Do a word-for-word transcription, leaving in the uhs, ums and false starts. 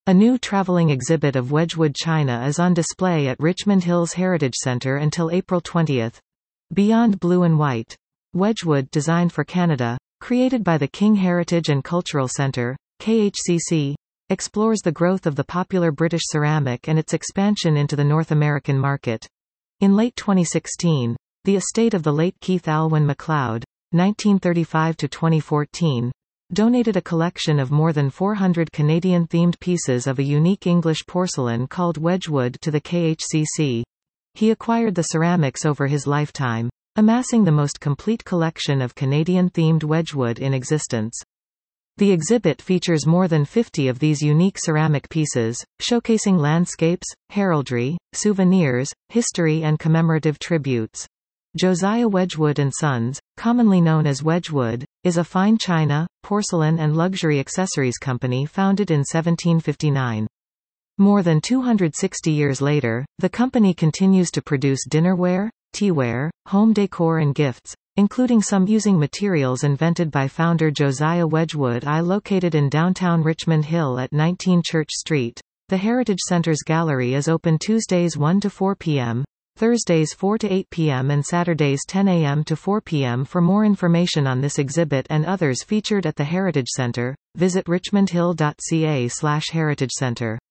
A new traveling exhibit of Wedgwood china is on display at Richmond Hill's Heritage Centre until April twentieth. Beyond Blue and White. Wedgwood designed for Canada, created by the King Heritage and Cultural Centre, K H C C, explores the growth of the popular British ceramic and its expansion into the North American market. In late twenty sixteen, the estate of the late Keith Alwyn MacLeod, nineteen thirty-five to twenty fourteen, donated a collection of more than four hundred Canadian-themed pieces of a unique English porcelain called Wedgwood to the K H C C. He acquired the ceramics over his lifetime, amassing the most complete collection of Canadian-themed Wedgwood in existence. The exhibit features more than fifty of these unique ceramic pieces, showcasing landscapes, heraldry, souvenirs, history and commemorative tributes. Josiah Wedgwood and Sons, commonly known as Wedgwood, is a fine china, porcelain and luxury accessories company founded in seventeen fifty-nine. More than two hundred sixty years later, the company continues to produce dinnerware, teaware, home decor and gifts, including some using materials invented by founder Josiah Wedgwood I. Located in downtown Richmond Hill at nineteen Church Street. The Heritage Centre's gallery is open Tuesdays one to four p m, Thursdays four to eight p m and Saturdays ten a m to four p m For more information on this exhibit and others featured at the Heritage Centre, visit richmond hill dot c a slash heritage centre.